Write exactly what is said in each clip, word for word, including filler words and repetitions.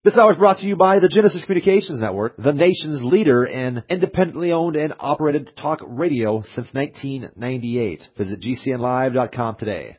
This hour is brought to you by the Genesis Communications Network, the nation's leader in independently owned and operated talk radio since nineteen ninety-eight. Visit G C N live dot com today.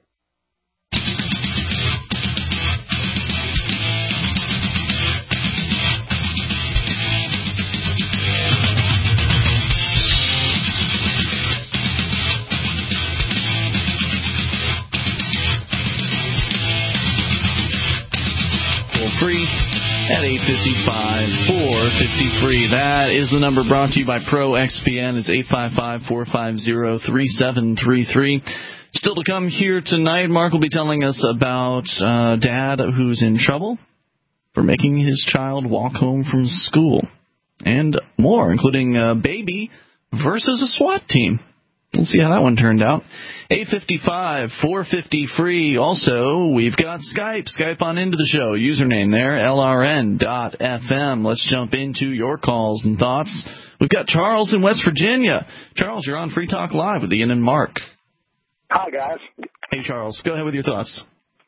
Free at eight fifty-five, four fifty-three. That is the number brought to you by Pro X P N. It's eight five five, four five zero, three seven three three. Still to come here tonight, Mark will be telling us about uh, dad who's in trouble for making his child walk home from school. And more, including uh, baby versus a SWAT team. We'll see how that one turned out. eight fifty-five, four fifty free. Also, we've got Skype. Skype on into the show. Username there, L R N dot F M. Let's jump into your calls and thoughts. We've got Charles in West Virginia. Charles, you're on Free Talk Live with Ian and Mark. Hi, guys. Hey, Charles. Go ahead with your thoughts.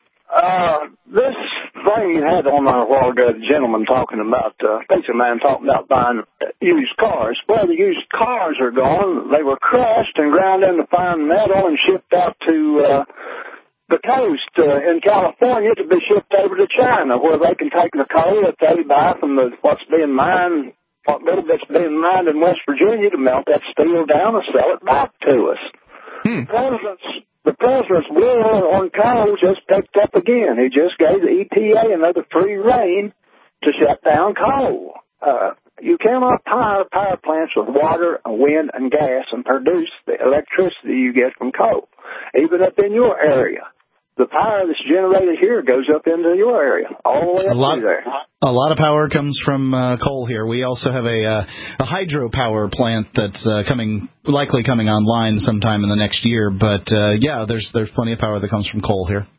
Uh, this thing you had on a while ago, the gentleman talking about, uh, pizza man talking about buying used cars. Well, the used cars are gone. They were crushed and ground into fine metal and shipped out to uh, the coast uh, in California to be shipped over to China, where they can take the coal that they buy from the what's being mined, what little bit's being mined in West Virginia to melt that steel down and sell it back to us. Hmm. President's The president's war on coal just picked up again. He just gave the E P A another free rein to shut down coal. Uh, you cannot power power plants with water, and wind, and gas and produce the electricity you get from coal. Even up in your area, the power that's generated here goes up into your area, all the way up a lot, through there. A lot of power comes from uh, coal here. We also have a, uh, a hydropower plant that's uh, coming, likely coming online sometime in the next year. But uh, yeah, there's there's plenty of power that comes from coal here.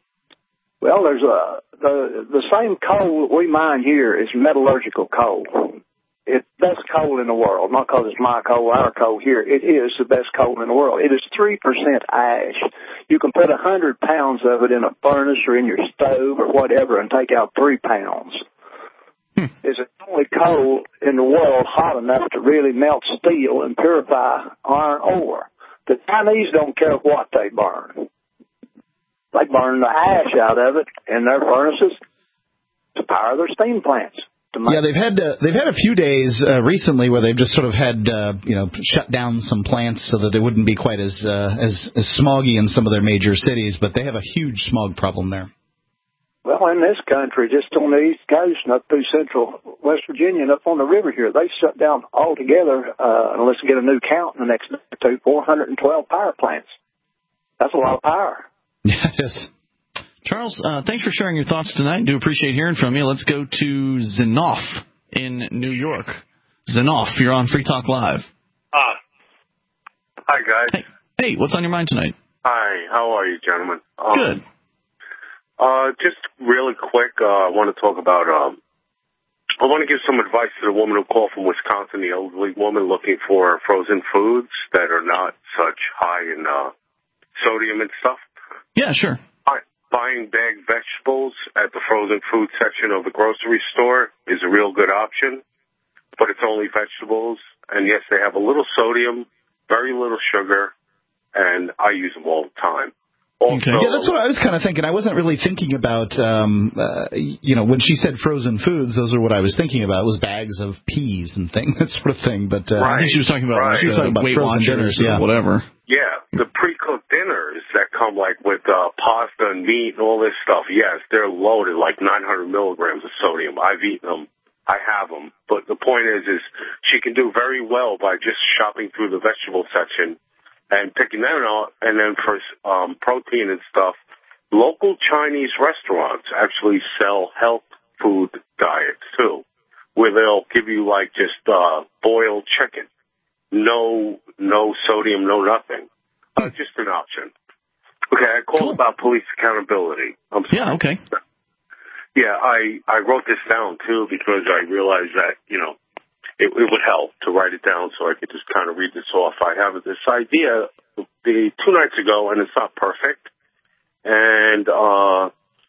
Well, there's a the the same coal that we mine here is metallurgical coal. It's the best coal in the world, not because it's my coal, our coal here. It is the best coal in the world. It is three percent ash. You can put one hundred pounds of it in a furnace or in your stove or whatever and take out three pounds. Hmm. It's the only coal in the world hot enough to really melt steel and purify iron ore. The Chinese don't care what they burn. They burn the ash out of it in their furnaces to power their steam plants. Yeah, they've had uh, they've had a few days uh, recently where they've just sort of had uh, you know shut down some plants so that it wouldn't be quite as uh, as as smoggy in some of their major cities, but they have a huge smog problem there. Well, in this country, just on the East Coast and up through central West Virginia and up on the river here, they shut down altogether, uh, unless we get a new count in the next two, four hundred twelve power plants. That's a lot of power. Yeah, it is. Charles, uh, thanks for sharing your thoughts tonight. Do appreciate hearing from you. Let's go to Zinoff in New York. Zinoff, you're on Free Talk Live. Uh, hi, guys. Hey, hey, what's on your mind tonight? Hi, how are you, gentlemen? Um, Good. Uh, just really quick, uh, I want to talk about, um, I want to give some advice to the woman who called from Wisconsin, the elderly woman looking for frozen foods that are not such high in uh, sodium and stuff. Yeah, sure. Buying bagged vegetables at the frozen food section of the grocery store is a real good option, but it's only vegetables. And, yes, they have a little sodium, very little sugar, and I use them all the time. Also, okay. Yeah, that's what I was kind of thinking. I wasn't really thinking about, um, uh, you know, when she said frozen foods, those are what I was thinking about. It was bags of peas and things, that sort of thing. But uh, I right. think she was talking about, right. she was talking about Weight Watchers yeah. or whatever. Yeah, the pre-cooked dinners that come like with uh, pasta and meat and all this stuff, yes, they're loaded like nine hundred milligrams of sodium. I've eaten them. I have them. But the point is, is she can do very well by just shopping through the vegetable section and picking them out. And then for um, protein and stuff, local Chinese restaurants actually sell health food diets too, where they'll give you like just uh, boiled chicken. No, no sodium, no nothing. Uh, just an option. Okay, I called cool. about police accountability. I'm sorry. Yeah, okay. Yeah, I, I wrote this down, too, because I realized that, you know, it, it would help to write it down so I could just kind of read this off. I have this idea the two nights ago, and it's not perfect. And uh,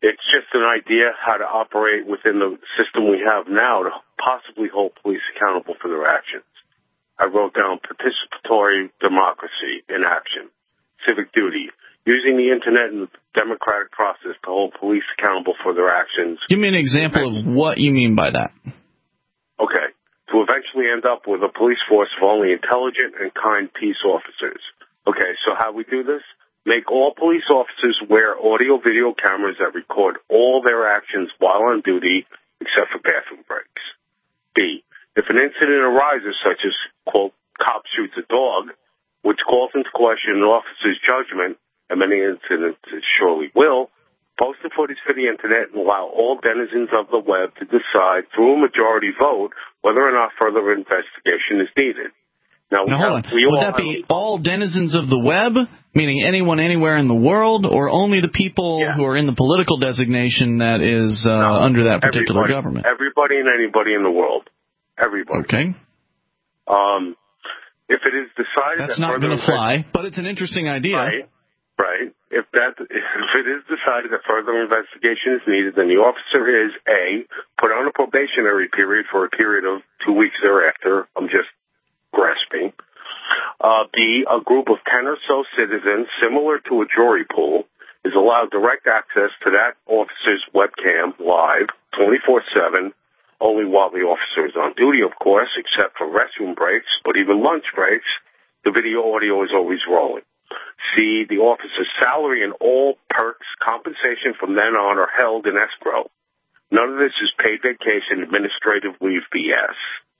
It's just an idea how to operate within the system we have now to possibly hold police accountable for their actions. I wrote down participatory democracy in action, civic duty, using the internet and the democratic process to hold police accountable for their actions. Give me an example of what you mean by that. Okay. To eventually end up with a police force of only intelligent and kind peace officers. Okay, so how we do this? Make all police officers wear audio-video cameras that record all their actions while on duty, except for bathroom breaks. B. If an incident arises, such as, quote, cop shoots a dog, which calls into question an officer's judgment, and many incidents it surely will, post the footage for the internet and allow all denizens of the web to decide through a majority vote whether or not further investigation is needed. Now, now hold on. Would that be all denizens of the web, meaning anyone anywhere in the world, or only the people yeah. who are in the political designation that is uh, no, under that particular everybody, government? Everybody and anybody in the world. Everybody. Okay. Um, if it is decided That's that not going to fly, but it's an interesting idea. Right. Right. If that, if it is decided that further investigation is needed, then the officer is A, put on a probationary period for a period of two weeks thereafter. I'm just grasping. Uh, B, a group of ten or so citizens, similar to a jury pool, is allowed direct access to that officer's webcam live, twenty-four seven, only while the officer is on duty, of course, except for restroom breaks, but even lunch breaks, the video audio is always rolling. C, the officer's salary and all perks, compensation from then on are held in escrow. None of this is paid vacation, administrative leave B S.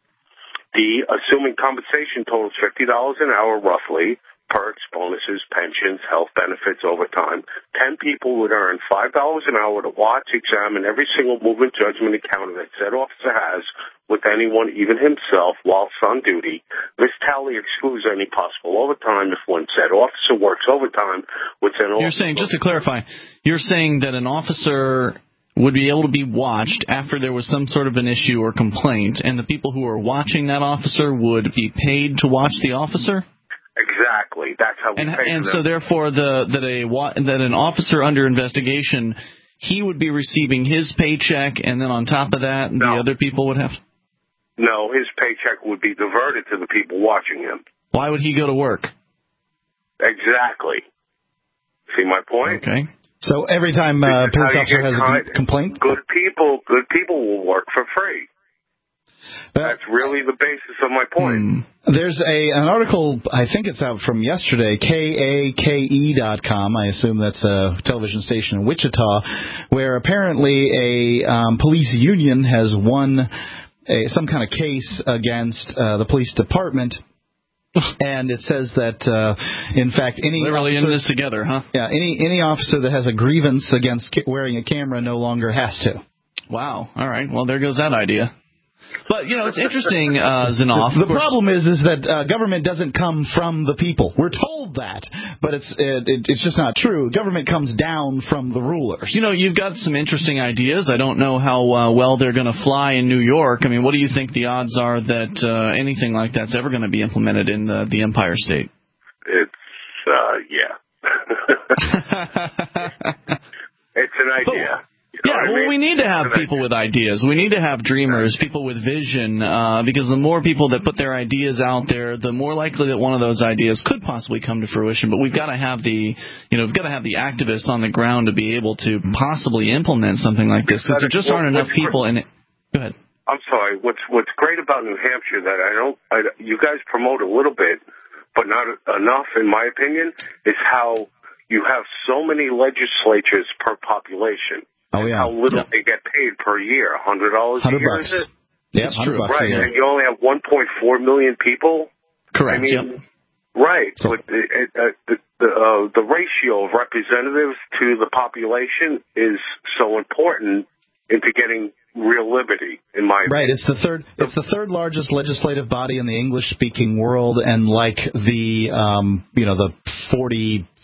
D, assuming compensation totals fifty dollars an hour roughly, perks, bonuses, pensions, health benefits, overtime, ten people would earn five dollars an hour to watch, examine every single movement, judgment, encounter that said officer has with anyone, even himself, whilst on duty. This tally excludes any possible overtime if one said officer works overtime with an officer. You're saying, just to clarify, you're saying that an officer would be able to be watched after there was some sort of an issue or complaint, and the people who are watching that officer would be paid to watch the officer? Exactly. That's how we and, pay And for so them. therefore the that a that an officer under investigation, he would be receiving his paycheck, and then on top of that, no. the other people would have... No, his paycheck would be diverted to the people watching him. Why would he go to work? Exactly. See my point? Okay. So every time uh, a police officer has a g- complaint? Good people, good people will work for free. That, That's really the basis of my point. Hmm. There's a an article, I think it's out from yesterday, K A K E dot com, I assume that's a television station in Wichita, where apparently a um, police union has won a, some kind of case against uh, the police department. And it says that, uh, in fact, any They're really officer, in this together, huh? Yeah, any any officer that has a grievance against wearing a camera no longer has to. Wow. All right. Well, there goes that idea. But, you know, it's interesting, uh, Zinoff. The, the problem is is that uh, government doesn't come from the people. We're told that, but it's it, it, it's just not true. Government comes down from the rulers. You know, you've got some interesting ideas. I don't know how uh, well they're going to fly in New York. I mean, what do you think the odds are that uh, anything like that's ever going to be implemented in the, the Empire State? It's, uh, yeah. It's an idea. But, yeah, well, I mean? we need to have people with ideas. We need to have dreamers, people with vision, uh, because the more people that put their ideas out there, the more likely that one of those ideas could possibly come to fruition. But we've got to have the, you know, we've got to have the activists on the ground to be able to possibly implement something like this, because there just aren't enough people in it. Go ahead. I'm sorry. What's What's great about New Hampshire that I don't, I, you guys promote a little bit, but not enough, in my opinion, is how you have so many legislatures per population. Oh, yeah. How little yeah. they get paid per year. one hundred dollars a year, bucks. is it? Yeah, one hundred bucks right, a year. and you only have one point four million people? Correct, I mean, yep. Right. So, but it, it, uh, the, the, uh, the ratio of representatives to the population is so important into getting real liberty, in my opinion. Right. It's the third. It's the third largest legislative body in the English-speaking world, and like the, um, you know, the forty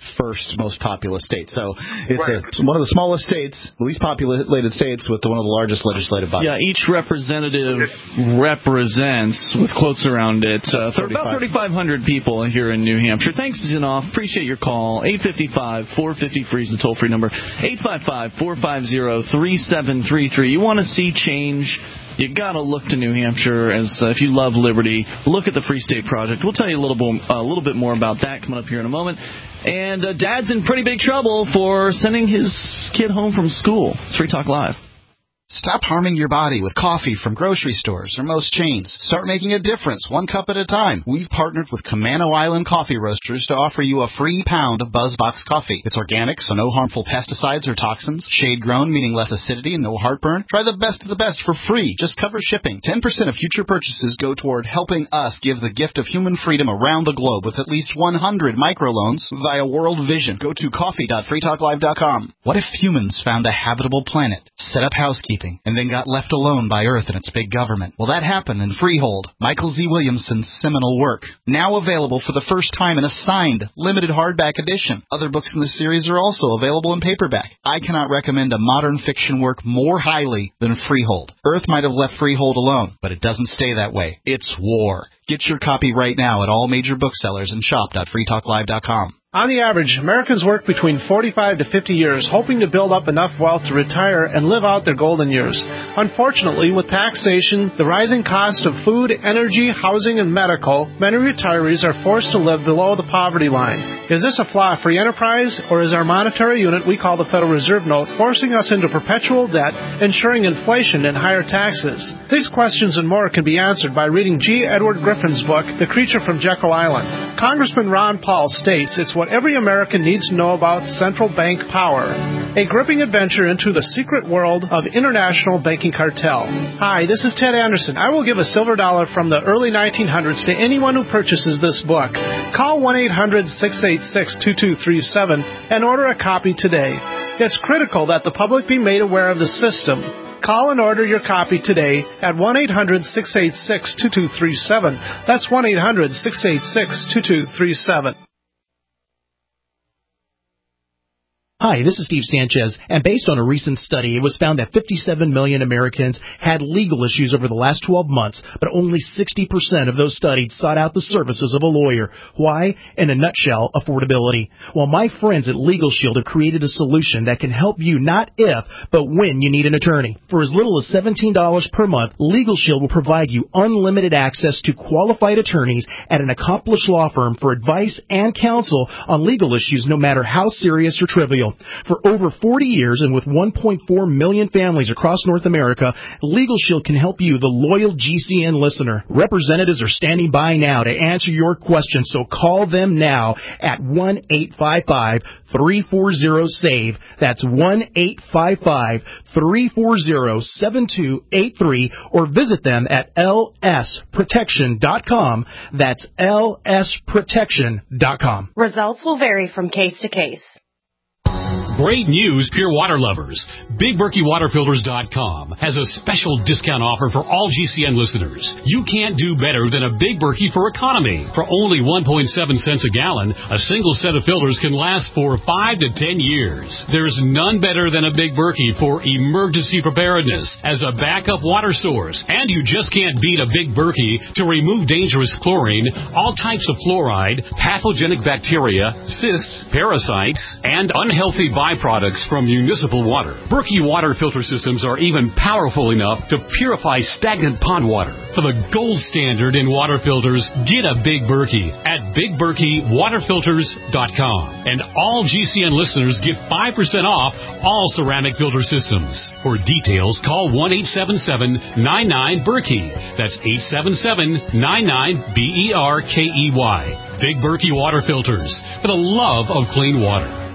first most populous state. So it's, Right. a, it's one of the smallest states, least populated states with one of the largest legislative bodies. Yeah, each representative represents, with quotes around it, uh, th- about thirty-five hundred people here in New Hampshire. Thanks, Janoff. Appreciate your call. eight five five, four five zero, free is the toll-free number. eight five five, four five zero, three seven three three. You want to see change? You gotta look to New Hampshire. As uh, if you love liberty, look at the Free State Project. We'll tell you a little, bo- a little bit more about that coming up here in a moment. And uh, Dad's in pretty big trouble for sending his kid home from school. It's Free Talk Live. Stop harming your body with coffee from grocery stores or most chains. Start making a difference, one cup at a time. We've partnered with Camano Island Coffee Roasters to offer you a free pound of BuzzBox coffee. It's organic, so no harmful pesticides or toxins. Shade-grown, meaning less acidity and no heartburn. Try the best of the best for free. Just cover shipping. ten percent of future purchases go toward helping us give the gift of human freedom around the globe with at least one hundred microloans via World Vision. Go to coffee dot free talk live dot com. What if humans found a habitable planet, set up housekeeping, and then got left alone by Earth and its big government? Well, that happened in Freehold, Michael Z. Williamson's seminal work. Now available for the first time in a signed, limited hardback edition. Other books in the series are also available in paperback. I cannot recommend a modern fiction work more highly than Freehold. Earth might have left Freehold alone, but it doesn't stay that way. It's war. Get your copy right now at all major booksellers and shop dot free talk live dot com. On the average, Americans work between forty-five to fifty years, hoping to build up enough wealth to retire and live out their golden years. Unfortunately, with taxation, the rising cost of food, energy, housing, and medical, many retirees are forced to live below the poverty line. Is this a flaw-free enterprise, or is our monetary unit we call the Federal Reserve Note forcing us into perpetual debt, ensuring inflation and higher taxes? These questions and more can be answered by reading G. Edward Griffin's book, The Creature from Jekyll Island. Congressman Ron Paul states it's what every American needs to know about central bank power. A gripping adventure into the secret world of international banking cartel. Hi, this is Ted Anderson. I will give a silver dollar from the early nineteen hundreds to anyone who purchases this book. Call one eight hundred, six eight six, two two three seven and order a copy today. It's critical that the public be made aware of the system. Call and order your copy today at one eight hundred, six eight six, two two three seven. That's one eight hundred, six eight six, two two three seven. Hi, this is Steve Sanchez, and based on a recent study, it was found that fifty-seven million Americans had legal issues over the last twelve months, but only sixty percent of those studied sought out the services of a lawyer. Why? In a nutshell, affordability. Well, my friends at Legal Shield have created a solution that can help you not if, but when you need an attorney. For as little as seventeen dollars per month, Legal Shield will provide you unlimited access to qualified attorneys at an accomplished law firm for advice and counsel on legal issues no matter how serious or trivial. For over forty years and with one point four million families across North America, Legal Shield can help you, the loyal G C N listener. Representatives are standing by now to answer your questions, so call them now at one eight five five, three four zero, S A V E. That's one eight five five, three four zero, seven two eight three, or visit them at L S protection dot com. That's L S protection dot com. Results will vary from case to case. Great news, pure water lovers. Big Berkey Water Filters dot com has a special discount offer for all G C N listeners. You can't do better than a Big Berkey for economy. For only one point seven cents a gallon, a single set of filters can last for five to ten years. There's none better than a Big Berkey for emergency preparedness as a backup water source. And you just can't beat a Big Berkey to remove dangerous chlorine, all types of fluoride, pathogenic bacteria, cysts, parasites, and unhealthy byproducts from municipal water. Berkey water filter systems are even powerful enough to purify stagnant pond water. For the gold standard in water filters, get a Big Berkey at Big Berkey Water Filters dot com. And all G C N listeners get five percent off all ceramic filter systems. For details, call one eight seven seven, nine nine, Berkey. That's eight seven seven, nine nine, B E R K E Y. Big Berkey Water Filters, for the love of clean water.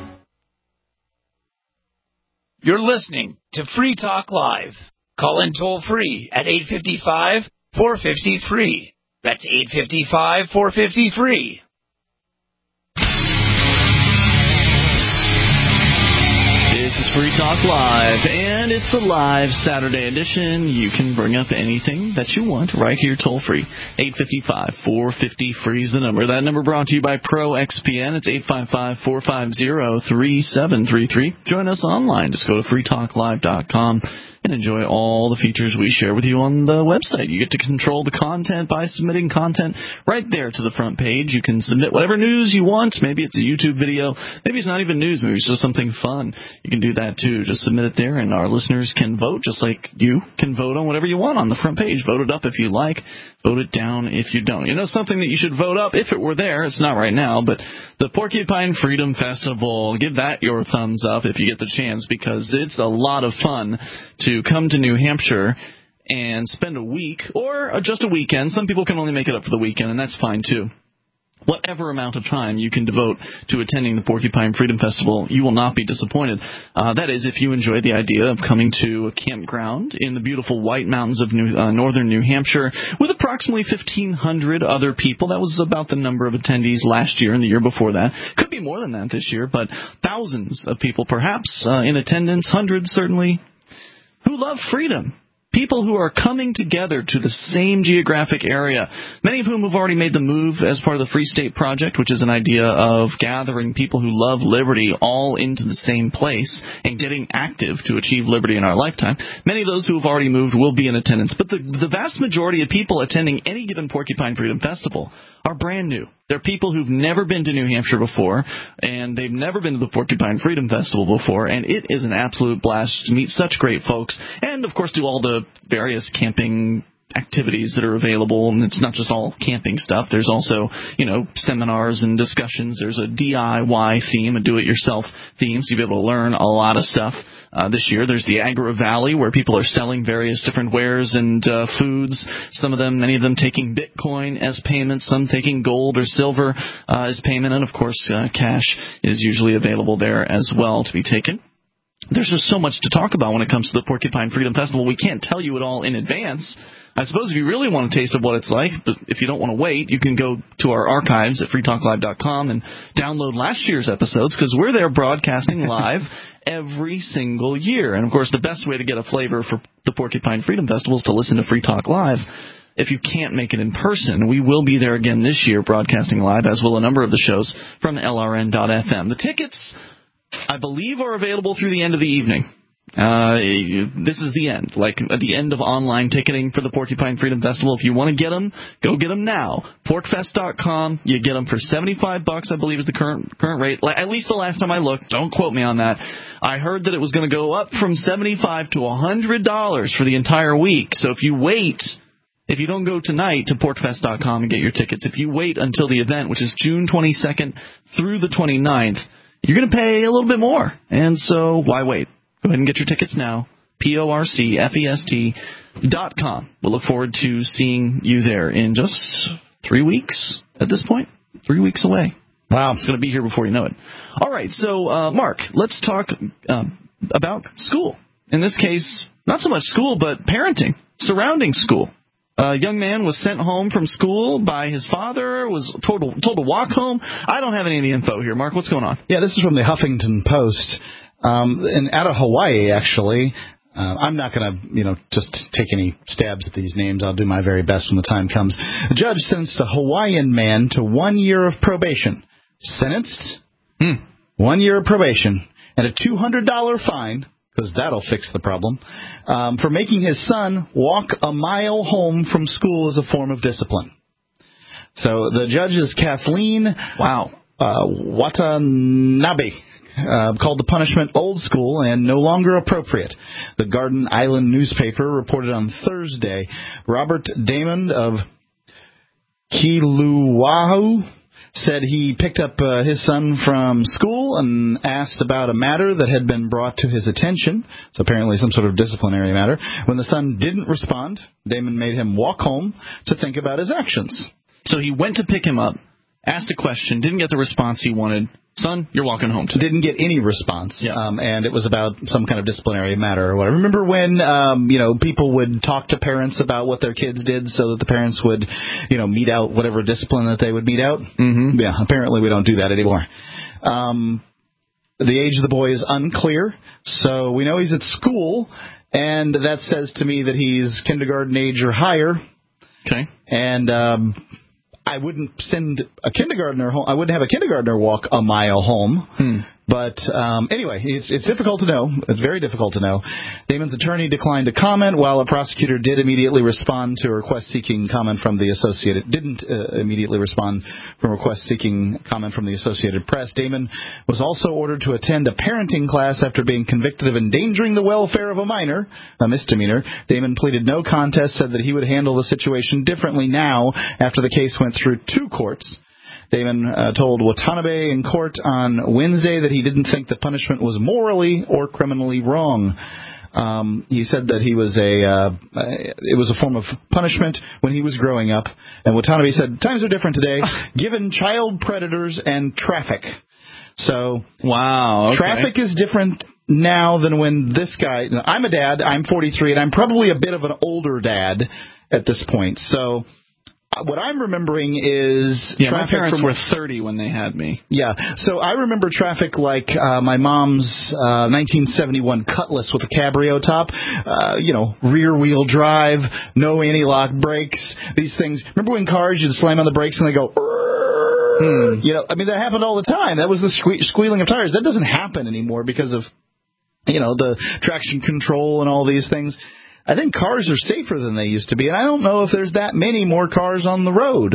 You're listening to Free Talk Live. Call in toll free at eight five five, four five zero, free. That's eight five five, four five zero, free. This is Free Talk Live, and it's the live Saturday edition. You can bring up anything anything that you want right here toll-free. eight five five, four five zero, free is the number. That number brought to you by Pro X P N. It's eight five five, four five zero, three seven three three. Join us online. Just go to free talk live dot com and enjoy all the features we share with you on the website. You get to control the content by submitting content right there to the front page. You can submit whatever news you want. Maybe it's a YouTube video. Maybe it's not even news. Maybe it's just something fun. You can do that, too. Just submit it there, and our listeners can vote, just like you can vote on whatever you want on the front page. Vote it up if you like. Vote it down if you don't. You know something that you should vote up if it were there. It's not right now, but the Porcupine Freedom Festival, give that your thumbs up if you get the chance, because it's a lot of fun to come to New Hampshire and spend a week or just a weekend. Some people can only make it up for the weekend, and that's fine, too. Whatever amount of time you can devote to attending the Porcupine Freedom Festival, you will not be disappointed. Uh, that is, if you enjoy the idea of coming to a campground in the beautiful White Mountains of New, uh, northern New Hampshire with approximately fifteen hundred other people. That was about the number of attendees last year and the year before that. Could be more than that this year, but thousands of people perhaps uh, in attendance, hundreds certainly, who love freedom. People who are coming together to the same geographic area, many of whom have already made the move as part of the Free State Project, which is an idea of gathering people who love liberty all into the same place and getting active to achieve liberty in our lifetime. Many of those who have already moved will be in attendance, but the, the vast majority of people attending any given Porcupine Freedom Festival are brand new. They're people who've never been to New Hampshire before, and they've never been to the Porcupine Freedom Festival before, and it is an absolute blast to meet such great folks, and, of course, do all the various camping activities that are available. And it's not just all camping stuff. There's also, you know, seminars and discussions. There's a D I Y theme, a do-it-yourself theme, so you'll be able to learn a lot of stuff uh, this year. There's the Agri Valley, where people are selling various different wares and uh, foods. Some of them, many of them taking Bitcoin as payment, some taking gold or silver uh, as payment, and, of course, uh, cash is usually available there as well to be taken. There's just so much to talk about when it comes to the Porcupine Freedom Festival. We can't tell you it all in advance. I suppose if you really want a taste of what it's like, but if you don't want to wait, you can go to our archives at free talk live dot com and download last year's episodes, because we're there broadcasting live every single year. And, of course, the best way to get a flavor for the Porcupine Freedom Festival is to listen to Free Talk Live. If you can't make it in person, we will be there again this year broadcasting live, as will a number of the shows from L R N dot F M. The tickets, I believe, are available through the end of the evening. Uh, this is the end, like at the end of online ticketing for the Porcupine Freedom Festival. If you want to get them, go get them now. pork fest dot com. You get them for seventy-five bucks, I believe, is the current current rate. At least the last time I looked. Don't quote me on that. I heard that it was going to go up from seventy-five to one hundred dollars for the entire week. So if you wait, if you don't go tonight to pork fest dot com and get your tickets, if you wait until the event, which is June twenty-second through the twenty-ninth, you're going to pay a little bit more. And so why wait? Go ahead and get your tickets now, P O R C F E S T dot com. We'll look forward to seeing you there in just three weeks at this point. Three weeks away. Wow. It's going to be here before you know it. All right, so, uh, Mark, let's talk uh, about school. In this case, not so much school, but parenting, surrounding school. A young man was sent home from school by his father, was told to, told to walk home. I don't have any of the info here. Mark, what's going on? Yeah, this is from the Huffington Post. Um, and out of Hawaii, actually, uh, I'm not going to, you know, just take any stabs at these names. I'll do my very best when the time comes. A judge sentenced a Hawaiian man to one year of probation. Sentenced, hmm. one year of probation, and a two hundred dollars fine, because that'll fix the problem, um, for making his son walk a mile home from school as a form of discipline. So the judge is Kathleen wow. uh, Watanabe. Uh, called the punishment old school and no longer appropriate. The Garden Island newspaper reported on Thursday Robert Damon of Kiluahu said he picked up uh, his son from school and asked about a matter that had been brought to his attention, so apparently some sort of disciplinary matter. When the son didn't respond, Damon made him walk home to think about his actions. So he went to pick him up, asked a question, didn't get the response he wanted. Son, you're walking home today. Didn't get any response, yeah. um, and it was about some kind of disciplinary matter or whatever. Remember when, um, you know, people would talk to parents about what their kids did so that the parents would, you know, mete out whatever discipline that they would mete out? Mm-hmm. Yeah, apparently we don't do that anymore. Um, the age of the boy is unclear, so we know he's at school, and that says to me that he's kindergarten age or higher. Okay. And um, I wouldn't send a kindergartner home. I wouldn't have a kindergartner walk a mile home. Hmm. But um, anyway, it's, it's difficult to know. It's very difficult to know. Damon's attorney declined to comment, while a prosecutor did immediately respond to a request seeking comment from the Associated. Didn't uh, immediately respond from a request seeking comment from the Associated Press. Damon was also ordered to attend a parenting class after being convicted of endangering the welfare of a minor, a misdemeanor. Damon pleaded no contest, said that he would handle the situation differently now after the case went through two courts. Damon uh, told Watanabe in court on Wednesday that he didn't think the punishment was morally or criminally wrong. Um, he said that he was a uh, it was a form of punishment when he was growing up. And Watanabe said, times are different today, given child predators and traffic. So wow, okay. Traffic is different now than when this guy... I'm a dad, I'm forty-three, and I'm probably a bit of an older dad at this point. So... what I'm remembering is yeah, traffic my parents from, were thirty when they had me. Yeah, so I remember traffic like uh, my mom's uh, nineteen seventy-one Cutlass with a cabrio top, uh, you know, rear-wheel drive, no anti-lock brakes, these things. Remember when cars, you'd slam on the brakes and they go... Hmm. You know, I mean, that happened all the time. That was the sque- squealing of tires. That doesn't happen anymore because of, you know, the traction control and all these things. I think cars are safer than they used to be, and I don't know if there's that many more cars on the road.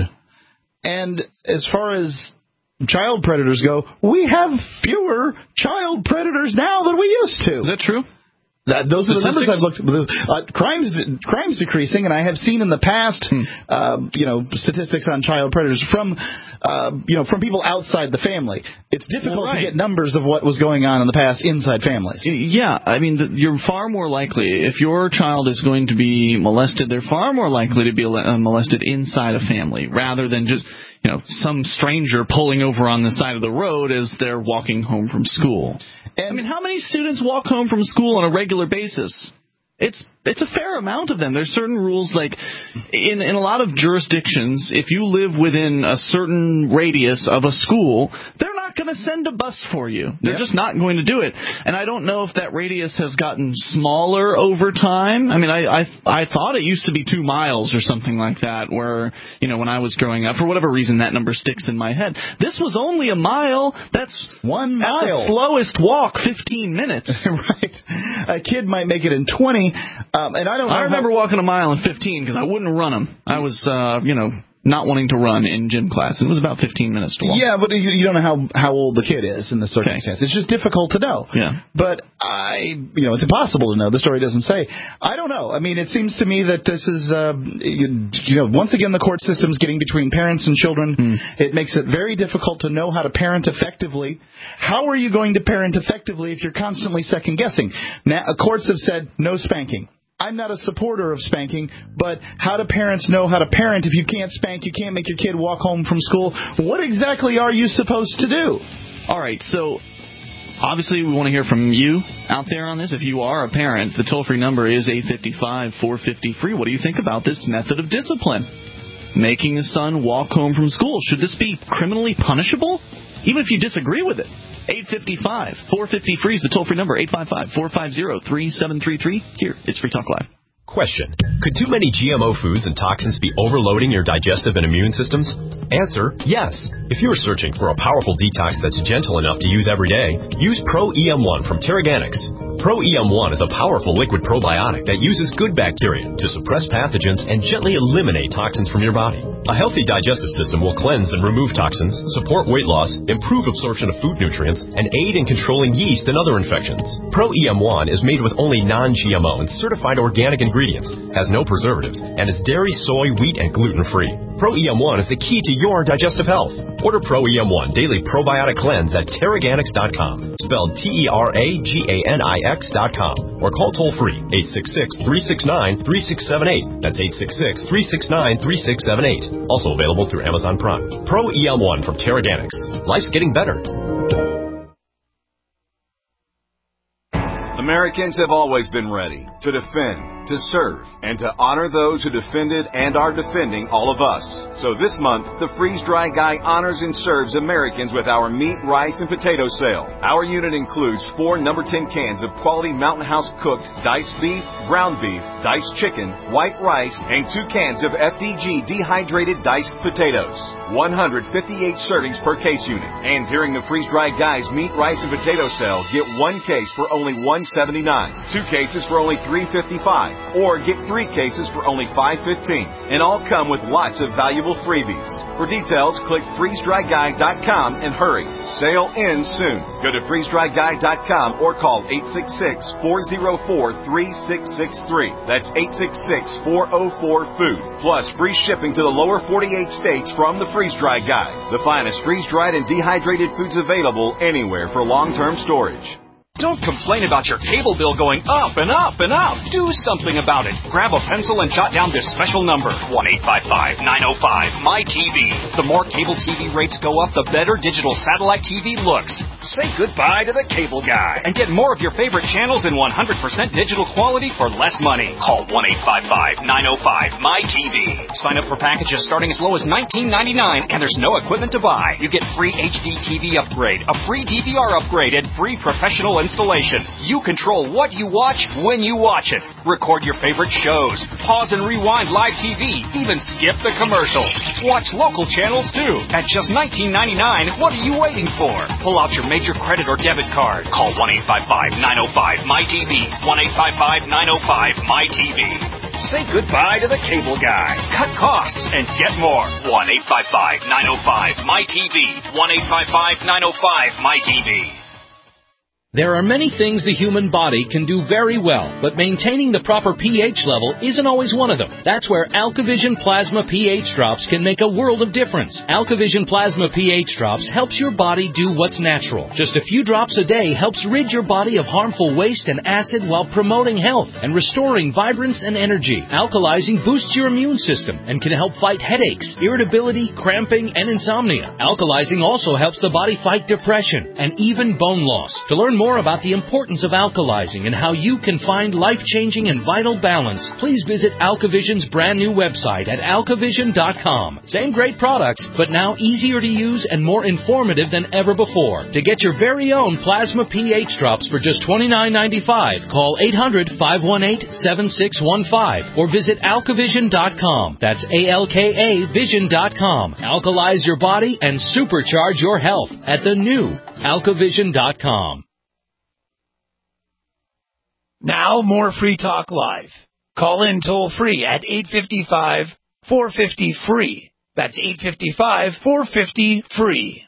And as far as child predators go, we have fewer child predators now than we used to. Is that true? That, those are the numbers I've looked at. Uh, crimes, crimes decreasing, and I have seen in the past, hmm. uh, you know, statistics on child predators from, uh, you know, from people outside the family. It's difficult well, right. to get numbers of what was going on in the past inside families. Yeah, I mean, you're far more likely, if your child is going to be molested, they're far more likely to be molested inside a family rather than just, you know, some stranger pulling over on the side of the road as they're walking home from school. And I mean, how many students walk home from school on a regular basis? It's it's a fair amount of them. There's certain rules, like in, in a lot of jurisdictions, if you live within a certain radius of a school, they're not going to send a bus for you. They're yep. just not going to do it. And I don't know if that radius has gotten smaller over time. I mean, I, I I thought it used to be two miles or something like that, where, you know, when I was growing up, for whatever reason, that number sticks in my head. This was only a mile. That's one mile. At the slowest walk, fifteen minutes. Right. A kid might make it in twenty. Um, and I don't know I remember how... walking a mile in fifteen because I wouldn't run them. I was, uh, you know, not wanting to run in gym class. It was about fifteen minutes to walk. Yeah, but you don't know how, how old the kid is in this circumstance. Okay. It's just difficult to know. Yeah. But I, you know, it's impossible to know. The story doesn't say. I don't know. I mean, it seems to me that this is, uh, you, you know, once again, the court system's getting between parents and children. Hmm. It makes it very difficult to know how to parent effectively. How are you going to parent effectively if you're constantly second guessing? Now, courts have said no spanking. I'm not a supporter of spanking, but how do parents know how to parent if you can't spank, you can't make your kid walk home from school? What exactly are you supposed to do? All right, so obviously we want to hear from you out there on this. If you are a parent, the toll-free number is eight five five, four five zero, free. What do you think about this method of discipline? Making a son walk home from school. Should this be criminally punishable? Even if you disagree with it. eight five five, four five zero, free is the toll-free number. eight five five, four five zero, three seven three three. Here, it's Free Talk Live. Question. Could too many G M O foods and toxins be overloading your digestive and immune systems? Answer, yes. If you are searching for a powerful detox that's gentle enough to use every day, use Pro E M one from Teraganix. Pro E M one is a powerful liquid probiotic that uses good bacteria to suppress pathogens and gently eliminate toxins from your body. A healthy digestive system will cleanse and remove toxins, support weight loss, improve absorption of food nutrients, and aid in controlling yeast and other infections. Pro E M one is made with only non G M O and certified organic ingredients, has no preservatives, and is dairy, soy, wheat, and gluten-free. Pro E M one is the key to your digestive health. Order Pro E M one Daily Probiotic Cleanse at Teraganix dot com, spelled T E R A G A N I X dot com, or call toll-free eight six six, three six nine, three six seven eight. That's eight six six, three six nine, three six seven eight. Also available through Amazon Prime. Pro E M one from Teraganix. Life's getting better. Americans have always been ready to defend, to serve, and to honor those who defended and are defending all of us. So this month, the Freeze Dry Guy honors and serves Americans with our meat, rice, and potato sale. Our unit includes four number ten cans of quality Mountain House cooked diced beef, ground beef, diced chicken, white rice, and two cans of F D G dehydrated diced potatoes. one hundred fifty-eight servings per case unit. And during the Freeze Dry Guy's meat, rice, and potato sale, get one case for only one seventy-nine, two cases for only three fifty-five, or get three cases for only five fifteen. And all come with lots of valuable freebies. For details, click freeze dry guy dot com and hurry. Sale ends soon. Go to freeze dry guy dot com or call eight six six, four oh four, three six six three. That's eight six six, four oh four, food. Plus free shipping to the lower forty-eight states from the Freeze Dry Guy. The finest freeze-dried and dehydrated foods available anywhere for long-term storage. Don't complain about your cable bill going up and up and up. Do something about it. Grab a pencil and jot down this special number, one eight five five, nine oh five, M Y T V. The more cable T V rates go up, the better digital satellite T V looks. Say goodbye to the cable guy and get more of your favorite channels in one hundred percent digital quality for less money. Call one eight five five, nine oh five, M Y T V. Sign up for packages starting as low as nineteen ninety-nine, and there's no equipment to buy. You get free H D T V upgrade, a free D V R upgrade, and free professional installation. You control what you watch when you watch it. Record your favorite shows. Pause and rewind live T V. Even skip the commercials. Watch local channels too. At just nineteen ninety-nine, what are you waiting for? Pull out your major credit or debit card. Call one eight five five, nine oh five, M Y T V. one eight five five, nine oh five, M Y T V. Say goodbye to the cable guy. Cut costs and get more. one eight five five, nine oh five, M Y T V. one eight five five, nine oh five, M Y T V. There are many things the human body can do very well, but maintaining the proper pH level isn't always one of them. That's where AlkaVision Plasma pH Drops can make a world of difference. AlkaVision Plasma pH Drops helps your body do what's natural. Just a few drops a day helps rid your body of harmful waste and acid while promoting health and restoring vibrance and energy. Alkalizing boosts your immune system and can help fight headaches, irritability, cramping, and insomnia. Alkalizing also helps the body fight depression and even bone loss. To learn more about the importance of alkalizing and how you can find life-changing and vital balance, please visit AlkaVision's brand new website at alkavision dot com. Same great products, but now easier to use and more informative than ever before. To get your very own Plasma pH Drops for just twenty-nine ninety-five, call eight hundred, five one eight, seven six one five or visit alkavision dot com. That's A L K A vision dot com. Alkalize your body and supercharge your health at the new alkavision dot com. Now more Free Talk Live. Call in toll free at eight five five, four five zero, free. That's eight five five, four five zero, free.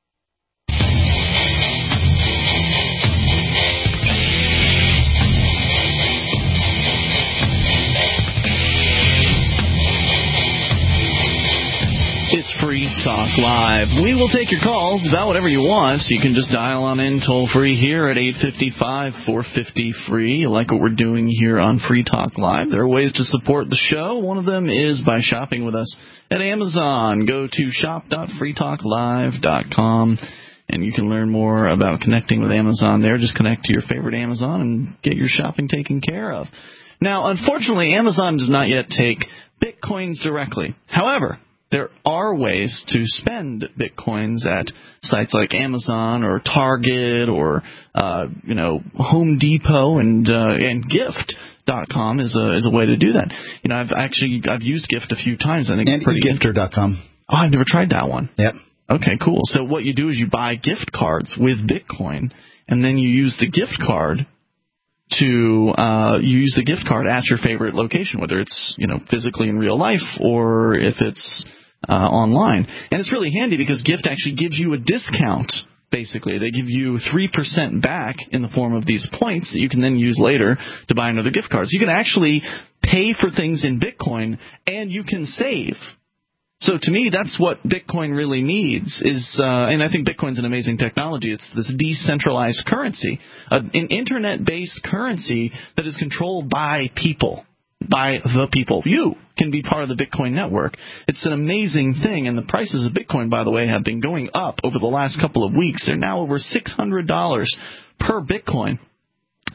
It's Free Talk Live. We will take your calls about whatever you want. So you can just dial on in toll free here at eight five five, four five zero, free. You like what we're doing here on Free Talk Live? There are ways to support the show. One of them is by shopping with us at Amazon. Go to shop dot free talk live dot com and you can learn more about connecting with Amazon there. Just connect to your favorite Amazon and get your shopping taken care of. Now, unfortunately, Amazon does not yet take Bitcoins directly. However, there are ways to spend Bitcoins at sites like Amazon or Target or, uh, you know, Home Depot and uh, and Gift dot com is a is a way to do that. You know, I've actually I've used Gift a few times. I think and it's pretty gifter dot com. Oh, I've never tried that one. Yep. Okay, cool. So what you do is you buy gift cards with Bitcoin, and then you use the gift card to uh, you use the gift card at your favorite location, whether it's, you know, physically in real life or if it's uh, online. And it's really handy because Gift actually gives you a discount. Basically, they give you three percent back in the form of these points that you can then use later to buy another gift card. So you can actually pay for things in Bitcoin, and you can save. So to me, that's what Bitcoin really needs is, uh, and I think Bitcoin's an amazing technology. It's this decentralized currency, uh, an internet-based currency that is controlled by people, by the people. You can be part of the Bitcoin network. It's an amazing thing, and the prices of Bitcoin, by the way, have been going up over the last couple of weeks. They're now over six hundred dollars per Bitcoin.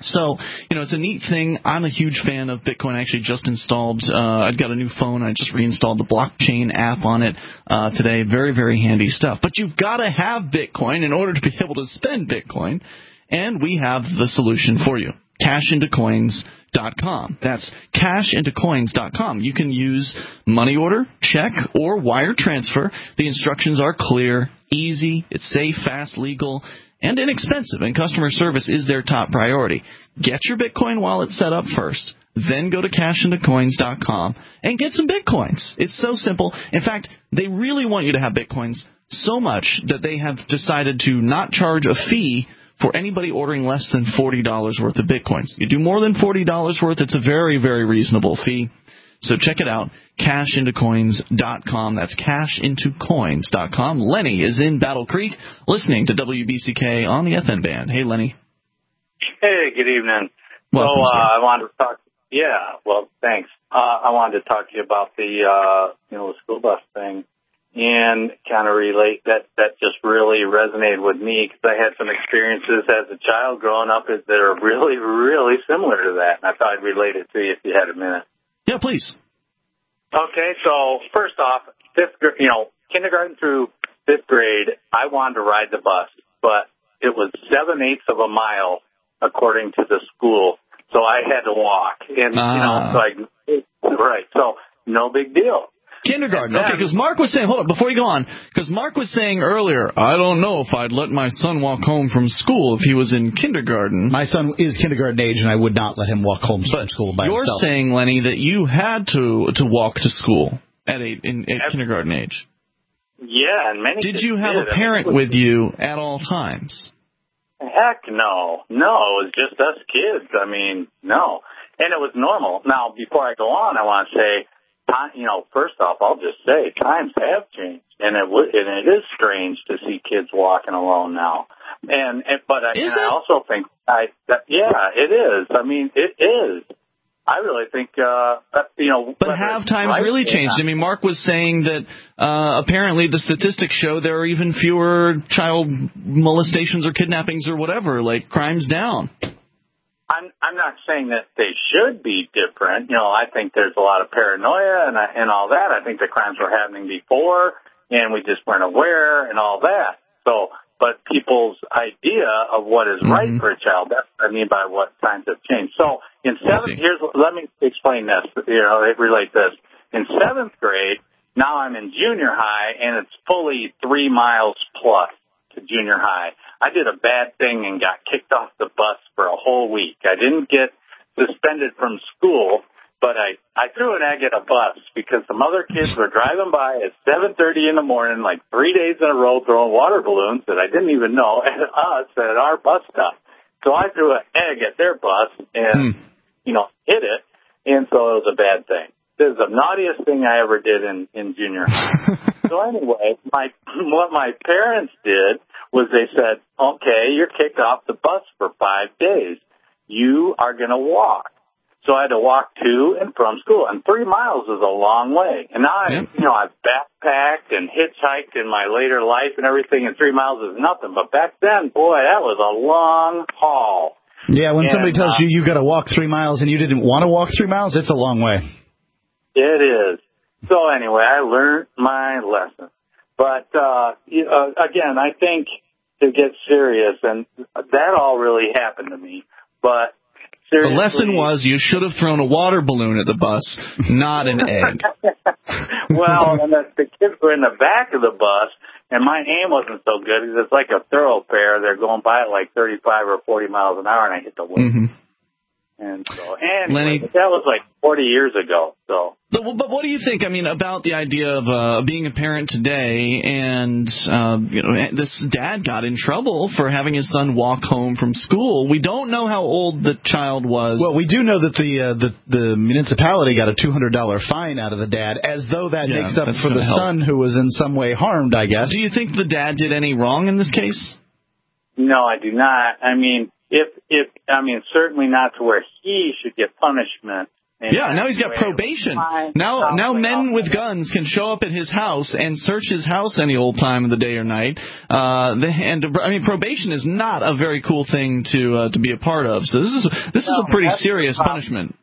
So, you know, it's a neat thing. I'm a huge fan of Bitcoin. I actually just installed, uh, I've got a new phone. I just reinstalled the blockchain app on it uh, today. Very, very handy stuff. But you've got to have Bitcoin in order to be able to spend Bitcoin. And we have the solution for you. cash into coins dot com. That's cash into coins dot com. You can use money order, check, or wire transfer. The instructions are clear, easy, it's safe, fast, legal, and inexpensive, and customer service is their top priority. Get your Bitcoin wallet set up first, then go to cash into coins dot com and get some Bitcoins. It's so simple. In fact, they really want you to have Bitcoins so much that they have decided to not charge a fee for anybody ordering less than forty dollars worth of Bitcoins. You do more than forty dollars worth, it's a very, very reasonable fee. So check it out, cash into coins dot com. That's cash into coins dot com. Lenny is in Battle Creek listening to W B C K on the F N band. Hey, Lenny. Hey, good evening. Welcome, so uh, sir. I wanted to talk. Yeah, well, thanks. Uh, I wanted to talk to you about the uh, you know the school bus thing and kind of relate that. That just really resonated with me because I had some experiences as a child growing up that are really, really similar to that. And I thought I'd relate it to you if you had a minute. Yeah, please. Okay, so first off, fifth, gr- you know, kindergarten through fifth grade, I wanted to ride the bus, but it was seven eighths of a mile according to the school, so I had to walk. And Ah. you know, so I, right, so no big deal. Kindergarten. Okay, because Mark was saying, hold on, before you go on, because Mark was saying earlier, I don't know if I'd let my son walk home from school if he was in kindergarten. My son is kindergarten age, and I would not let him walk home from school by You're himself. saying, Lenny, that you had to to walk to school at a in at kindergarten age. Yeah, and many Did kids you have did. a parent I mean, it was- with you at all times? Heck no. No, it was just us kids. I mean, no. And it was normal. Now, before I go on, I want to say, time, you know, first off, I'll just say times have changed, and it w- and it is strange to see kids walking alone now. And, and but I, and I also think, I that, yeah, it is. I mean, it is. I really think, uh, that, you know, But have times right really changed? I mean, Mark was saying that uh, apparently the statistics show there are even fewer child molestations or kidnappings or whatever, like crimes down. I'm I'm not saying that they should be different. You know, I think there's a lot of paranoia and and all that. I think the crimes were happening before, and we just weren't aware and all that. So, but people's idea of what is right Mm-hmm. for a child, that's what I mean by what times have changed. So, in seventh, here's let me explain this. You know, relate this. In seventh grade, now I'm in junior high, and it's fully three miles plus to junior high. I did a bad thing and got kicked off the bus for a whole week. I didn't get suspended from school, but I, I threw an egg at a bus because some other kids were driving by at seven thirty in the morning, like three days in a row, throwing water balloons that I didn't even know at us at our bus stop. So I threw an egg at their bus and, Hmm. you know, hit it, and so it was a bad thing. This is the naughtiest thing I ever did in, in junior high. So anyway, my what my parents did was they said, okay, you're kicked off the bus for five days. You are going to walk. So I had to walk to and from school, and three miles is a long way. And now I, Yep. you know, I've backpacked and hitchhiked in my later life and everything, and three miles is nothing. But back then, boy, that was a long haul. Yeah, when And, somebody tells uh, you you've got to walk three miles and you didn't want to walk three miles, it's a long way. It is. So anyway, I learned my lesson. But, uh, you know, again, I think to get serious, and that all really happened to me, but The seriously. lesson was you should have thrown a water balloon at the bus, not an egg. Well, and the, the kids were in the back of the bus, and my aim wasn't so good because it's like a thoroughfare. They're going by at like thirty-five or forty miles an hour, and I hit the wing. Mm-hmm. And so, anyway, Lenny- but that was like forty years ago, so. But, but what do you think, I mean, about the idea of uh, being a parent today and, uh, you know, this dad got in trouble for having his son walk home from school. We don't know how old the child was. Well, we do know that the uh, the, the municipality got a two hundred dollars fine out of the dad, as though that Yeah, makes up that's for the gonna help. son who was in some way harmed, I guess. Do you think the dad did any wrong in this case? No, I do not. I mean, if if I mean certainly not to where he should get punishment And yeah, now he's got probation. Now, now men with guns can show up at his house and search his house any old time of the day or night. Uh, the, and I mean, probation is not a very cool thing to uh, to be a part of. So this is this is a pretty serious punishment.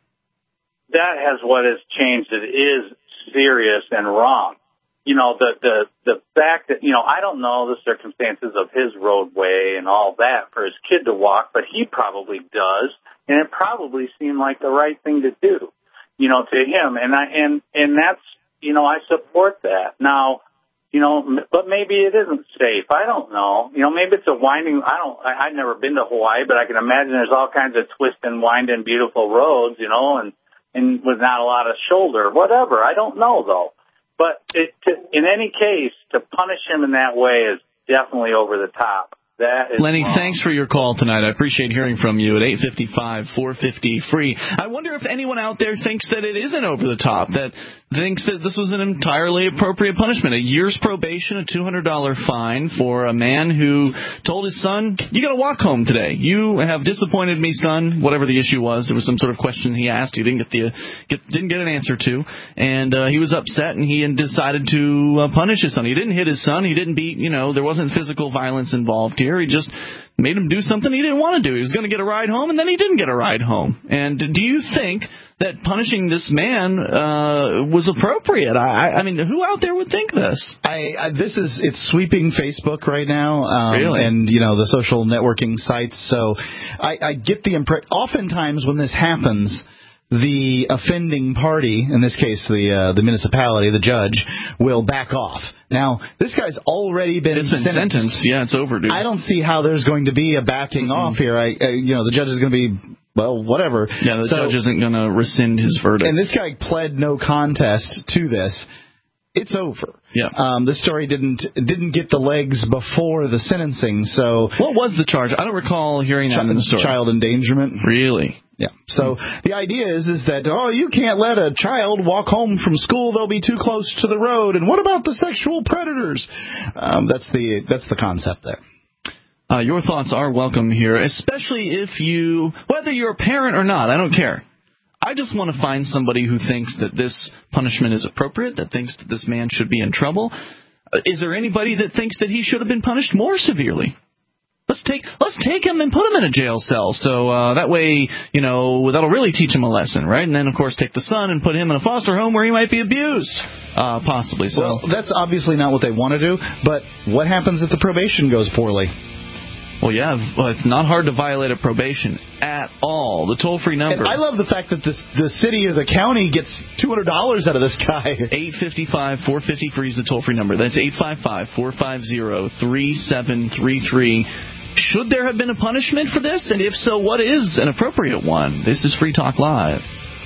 That has what has changed. It is serious and wrong. You know, the the the fact that, you know, I don't know the circumstances of his roadway and all that for his kid to walk, but he probably does. And it probably seemed like the right thing to do, you know, to him. And I, and, and that's, you know, I support that. Now, you know, but maybe it isn't safe. I don't know. You know, maybe it's a winding, I don't, I, I've never been to Hawaii, but I can imagine there's all kinds of twist and wind and beautiful roads, you know, and, and with not a lot of shoulder, whatever. I don't know though. But it, to, in any case, to punish him in that way is definitely over the top. That is Lenny, wrong. Thanks for your call tonight. I appreciate hearing from you at eight five five, four five zero, free. I wonder if anyone out there thinks that it isn't over the top, that thinks that this was an entirely appropriate punishment. A year's probation, a two hundred dollars fine for a man who told his son, you got to walk home today. You have disappointed me, son, whatever the issue was. There was some sort of question he asked he didn't get the get, didn't get an answer to, and uh, he was upset, and he decided to uh, punish his son. He didn't hit his son. He didn't beat, you know, there wasn't physical violence involved here. He just made him do something he didn't want to do. He was going to get a ride home, and then he didn't get a ride home. And do you think that punishing this man uh, was appropriate? I, I mean, who out there would think this? I, I this is it's sweeping Facebook right now, um, really? And you know the social networking sites. So I, I get the impression. Oftentimes when this happens, the offending party, in this case the uh, the municipality, the judge, will back off. Now, this guy's already been, it's been sentenced. sentenced. Yeah, it's over, dude. I don't see how there's going to be a backing mm-hmm. off here. I, uh, you know, the judge is going to be, well, whatever. Yeah, the so, judge isn't going to rescind his verdict. And this guy pled no contest to this. It's over. Yeah. Um, this story didn't didn't get the legs before the sentencing. So what was the charge? I don't recall hearing that in the story. Child endangerment. Really? Yeah. So the idea is is that, oh, you can't let a child walk home from school. They'll be too close to the road. And what about the sexual predators? Um, that's the that's the concept there. Uh, your thoughts are welcome here, especially if you, whether you're a parent or not, I don't care. I just want to find somebody who thinks that this punishment is appropriate, that thinks that this man should be in trouble. Uh, is there anybody that thinks that he should have been punished more severely? Let's take let's take him and put him in a jail cell, so uh, that way, you know, that'll really teach him a lesson, right? And then, of course, take the son and put him in a foster home where he might be abused, uh, possibly. So, well, that's obviously not what they want to do, but what happens if the probation goes poorly? Well, yeah, well, it's not hard to violate a probation at all. The toll-free number. And I love the fact that this, the city or the county gets two hundred dollars out of this guy. eight five five, four five zero, free is the toll-free number. That's eight five five, four five zero, three seven three three. Should there have been a punishment for this? And if so, what is an appropriate one? This is Free Talk Live.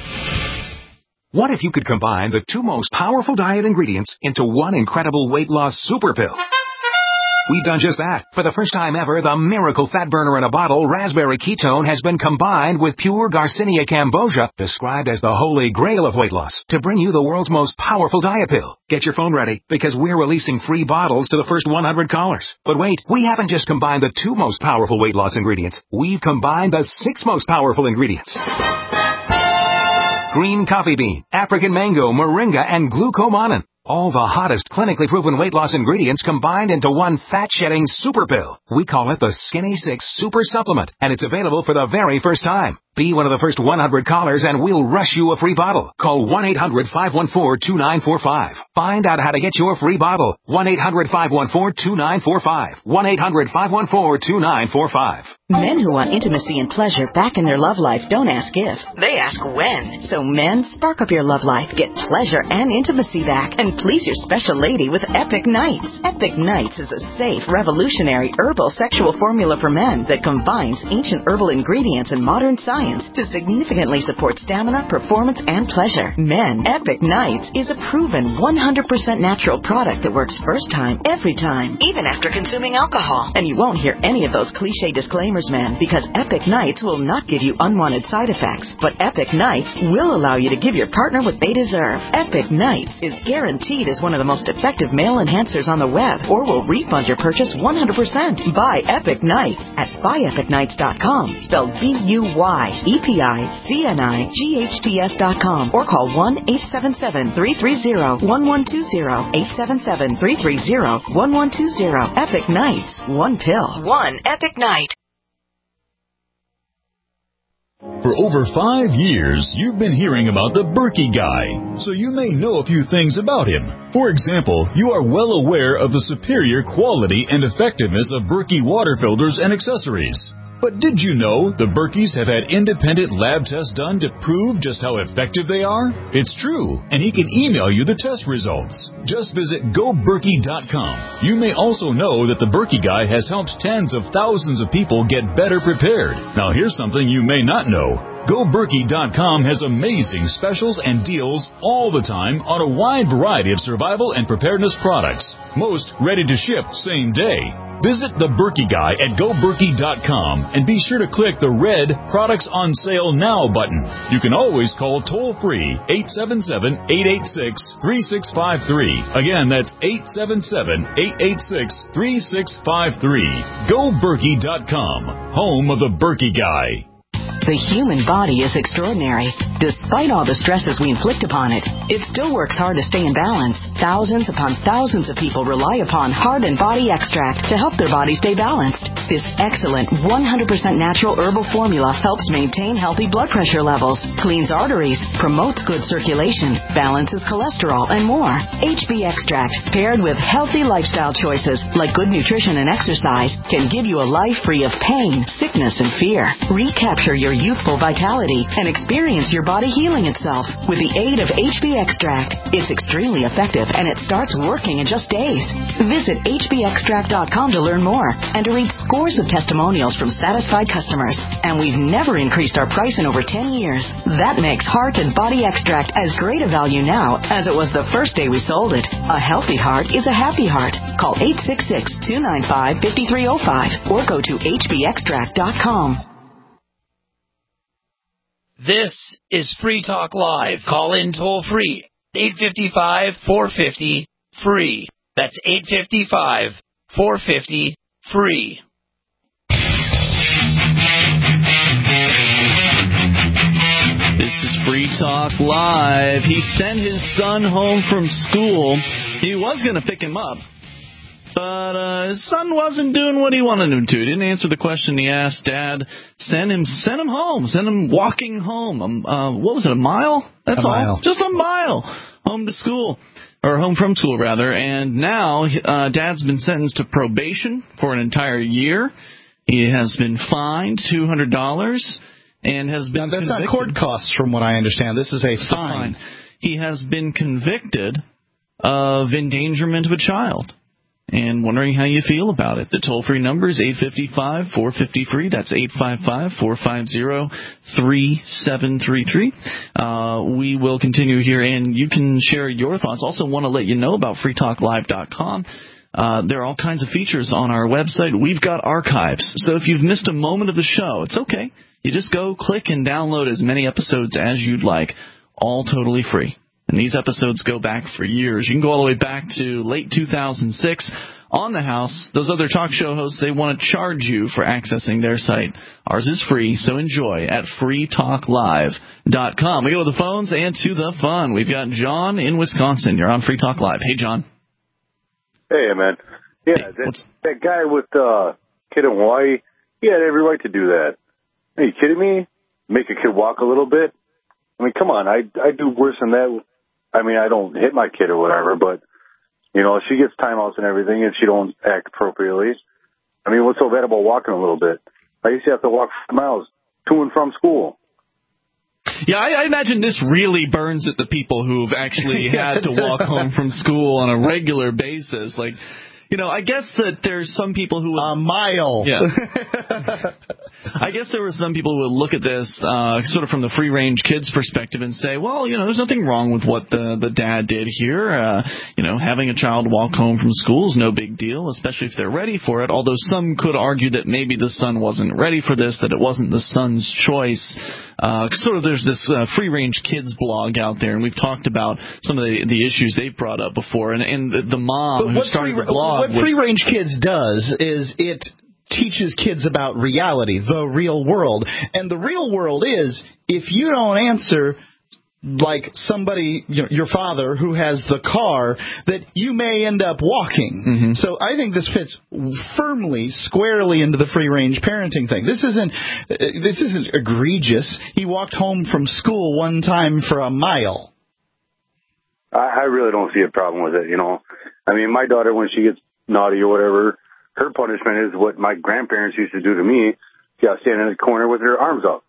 What if you could combine the two most powerful diet ingredients into one incredible weight loss super pill? We've done just that. For the first time ever, the miracle fat burner in a bottle, Raspberry Ketone, has been combined with pure Garcinia Cambogia, described as the holy grail of weight loss, to bring you the world's most powerful diet pill. Get your phone ready, because we're releasing free bottles to the first one hundred callers. But wait, we haven't just combined the two most powerful weight loss ingredients. We've combined the six most powerful ingredients. Green coffee bean, African mango, moringa, and glucomannan. All the hottest clinically proven weight loss ingredients combined into one fat-shedding super pill. We call it the Skinny six Super Supplement, and it's available for the very first time. Be one of the first one hundred callers and we'll rush you a free bottle. Call one eight hundred, five one four, two nine four five. Find out how to get your free bottle. one eight hundred, five one four, two nine four five. one eight hundred, five one four, two nine four five. Men who want intimacy and pleasure back in their love life don't ask if, they ask when. So men, spark up your love life, get pleasure and intimacy back, and please your special lady with Epic Nights. Epic Nights is a safe, revolutionary herbal sexual formula for men that combines ancient herbal ingredients and modern science to significantly support stamina, performance, and pleasure. Men, Epic Nights is a proven one hundred percent natural product that works first time, every time, even after consuming alcohol. And you won't hear any of those cliche disclaimers, men, because Epic Nights will not give you unwanted side effects, but Epic Nights will allow you to give your partner what they deserve. Epic Nights is guaranteed as one of the most effective male enhancers on the web, or will refund your purchase one hundred percent. Buy Epic Nights at buy epic nights dot com, spelled B U Y. E P I C N I G H T S dot com or call one eight seven seven, three three zero, one one two zero, eight seven seven, three three zero, one one two zero. Epic Nights. One pill. One Epic Night. For over five years, you've been hearing about the Berkey Guy, so you may know a few things about him. For example, you are well aware of the superior quality and effectiveness of Berkey water filters and accessories. But did you know the Berkeys have had independent lab tests done to prove just how effective they are? It's true, and he can email you the test results. Just visit go berkey dot com. You may also know that the Berkey Guy has helped tens of thousands of people get better prepared. Now here's something you may not know. go berkey dot com has amazing specials and deals all the time on a wide variety of survival and preparedness products. Most ready to ship same day. Visit the Berkey Guy at go berkey dot com and be sure to click the red Products on Sale Now button. You can always call toll-free eight seven seven, eight eight six, three six five three. Again, that's eight seven seven, eight eight six, three six five three. go berkey dot com, home of the Berkey Guy. The human body is extraordinary. Despite all the stresses we inflict upon it, it still works hard to stay in balance. Thousands upon thousands of people rely upon Heart and Body Extract to help their body stay balanced. This excellent one hundred percent natural herbal formula helps maintain healthy blood pressure levels, cleans arteries, promotes good circulation, balances cholesterol, and more. H B Extract, paired with healthy lifestyle choices like good nutrition and exercise, can give you a life free of pain, sickness, and fear. Recapture your youthful vitality and experience your body healing itself with the aid of H B Extract. It's extremely effective and it starts working in just days. Visit H B extract dot com to learn more and to read scores of testimonials from satisfied customers. And we've never increased our price in over ten years. That makes Heart and Body Extract as great a value now as it was the first day we sold it. A healthy heart is a happy heart. Call eight six six, two nine five, five three zero five or go to H B extract dot com. This is Free Talk Live. Call in toll free. eight five five, four five zero, free. That's eight five five, four five zero, free. This is Free Talk Live. He sent his son home from school. He was going to pick him up, but uh, his son wasn't doing what he wanted him to. He didn't answer the question he asked. Dad, send him, send him home. Send him walking home. Um, uh, what was it, a mile? That's a all. Mile. Just a mile home to school, or home from school, rather. And now uh, Dad's been sentenced to probation for an entire year. He has been fined two hundred dollars and has been now, that's convicted. not court costs, from what I understand. This is a fine. fine. He has been convicted of endangerment of a child. And wondering how you feel about it. The toll-free number is eight five five, four five zero, free. That's eight five five, four five zero, three seven three three. Uh, we will continue here, and you can share your thoughts. Also want to let you know about free talk live dot com. Uh, there are all kinds of features on our website. We've got archives. So if you've missed a moment of the show, it's okay. You just go click and download as many episodes as you'd like, all totally free. And these episodes go back for years. You can go all the way back to late two thousand six. On the House, those other talk show hosts, they want to charge you for accessing their site. Ours is free, so enjoy at free talk live dot com. We go to the phones and to the fun. We've got John in Wisconsin. You're on Free Talk Live. Hey, John. Hey, man. Yeah, hey, that, that guy with uh, kid in Hawaii, he had every right to do that. Are you kidding me? Make a kid walk a little bit? I mean, come on. I, I do worse than that. I mean, I don't hit my kid or whatever, but, you know, she gets timeouts and everything and she don't act appropriately. I mean, what's so bad about walking a little bit? I used to have to walk five miles to and from school. Yeah, I, I imagine this really burns at the people who've actually had to walk home from school on a regular basis. Like, you know, I guess that there's some people who... A mile. Yeah. I guess there were some people who would look at this uh, sort of from the free-range kids' perspective and say, well, you know, there's nothing wrong with what the, the dad did here. Uh, you know, having a child walk home from school is no big deal, especially if they're ready for it, although some could argue that maybe the son wasn't ready for this, that it wasn't the son's choice. Uh, sort of there's this uh, free-range kids blog out there, and we've talked about some of the, the issues they've brought up before, and, and the, the mom but who started free, the blog What was, free-range kids does is it teaches kids about reality, the real world. And the real world is, if you don't answer like somebody, you know, your father who has the car, that you may end up walking. Mm-hmm. So I think this fits firmly, squarely into the free-range parenting thing. This isn't uh, this isn't egregious. He walked home from school one time for a mile. I, I really don't see a problem with it, you know. I mean, my daughter, when she gets naughty or whatever, her punishment is what my grandparents used to do to me. She got to stand in the corner with her arms up.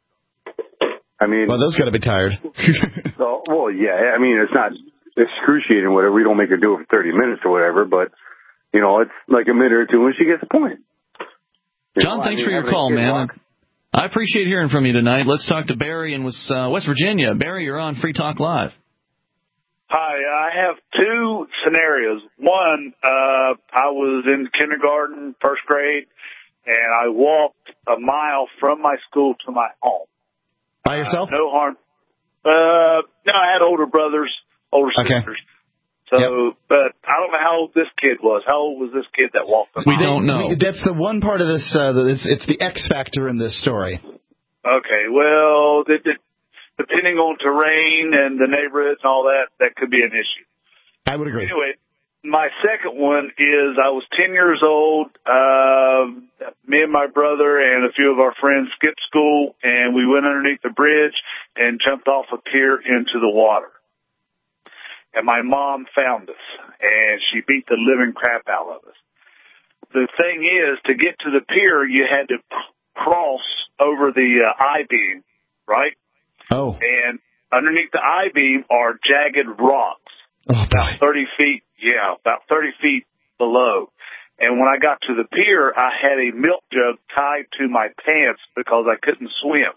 I mean, well, those got to be tired. so, well, yeah. I mean, it's not excruciating, whatever. We don't make her do it for thirty minutes or whatever, but you know, it's like a minute or two when she gets the point. You John, know, thanks I mean, for your call, man. Walk. I appreciate hearing from you tonight. Let's talk to Barry in West, uh, West Virginia. Barry, you're on Free Talk Live. Hi, I have two scenarios. One, uh, I was in kindergarten, first grade, and I walked a mile from my school to my home. By yourself? Uh, no harm. Uh, no, I had older brothers, older okay. sisters. So, yep. But I don't know how old this kid was. How old was this kid that walked? We don't know. We, that's the one part of this. Uh, that it's, it's the X factor in this story. Okay. Well, it, it, depending on terrain and the neighborhoods and all that, that could be an issue. I would agree. Anyway, my second one is I was ten years old. Uh, me and my brother and a few of our friends skipped school, and we went underneath the bridge and jumped off a pier into the water. And my mom found us, and she beat the living crap out of us. The thing is, to get to the pier, you had to cross over the uh, I-beam, right? Oh. And underneath the I-beam are jagged rocks. Oh, about thirty feet, yeah, about thirty feet below. And when I got to the pier, I had a milk jug tied to my pants because I couldn't swim.